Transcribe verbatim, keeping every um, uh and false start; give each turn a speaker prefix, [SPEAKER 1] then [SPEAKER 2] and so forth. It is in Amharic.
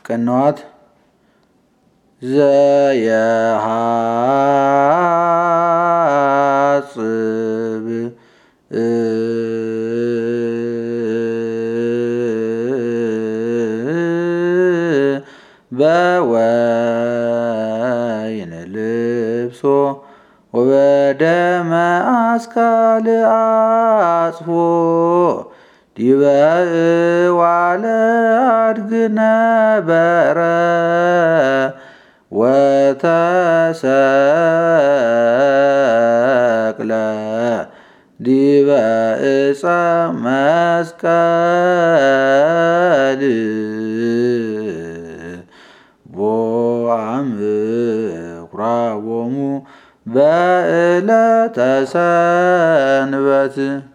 [SPEAKER 1] ቅንዋት ዘየሐጽብ በወይን ልብሶ ወበደመ አስካል አጽፎ ዲበ እዋለ አድግ ነበረ ወተሰቅለ ዲበ ዕፀ መስቀል ቦአምኩራቦሙ በዕለተ ሰንበት